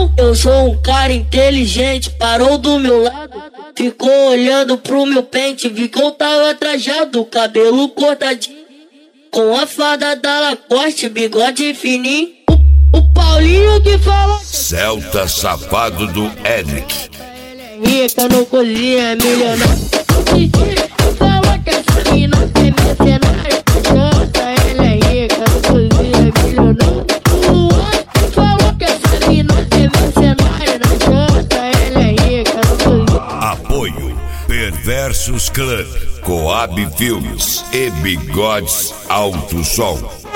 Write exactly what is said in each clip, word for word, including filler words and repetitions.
não, eu sou um cara inteligente. Parou do meu lado, ficou olhando pro meu pente. Vi que eu tava trajado, cabelo cortadinho, com a fada da Lacoste, bigode fininho. O, o Paulinho que falou, Celta Safado do Eric. rica no cozinha, é milionário. Falou que essa mina é mercenária. Jota, ela é rica no cozinha, é milionário. O outro falou que essa mina é mercenária. Jota, ela é rica no cozinha. Apoio Perversos Clã, Coab Filmes e Bigodes Alto Som.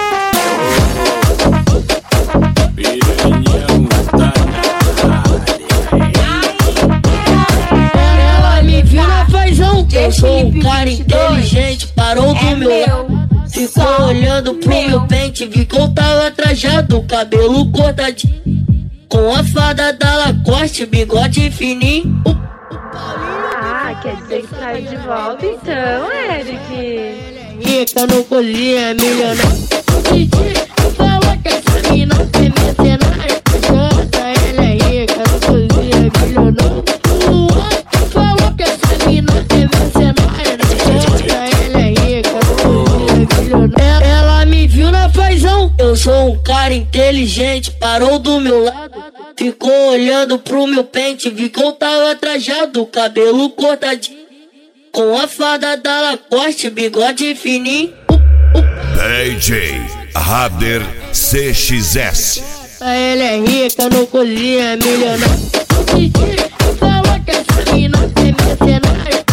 Ela me viu na fazão, eu sou um cara inteligente. Parou do meu lado, ficou olhando pro meu pente. Vi que eu tava trajado, cabelo cortadinho, com a fada da Lacoste, bigode fininho. O, Ah, quer dizer que saiu de volta então, Eric? rica no cozinha, é milionário. Falou que essa mina é mercenária. Jota, ela é rica no cozinha, é milionário. O outro falou que essa mina é mercenária. Jota, ela é rica no cozinha, é milionário. Ela me viu na fazão, eu sou um cara inteligente. Parou do meu lado, ficou olhando pro meu pente. Vi que eu tava trajado, cabelo cortadinho, com a fada da Lacoste, bigode fininho. D J Rader C X S. Ela é rica no cozinha, é milionário. Falou que essa mina é mercenária.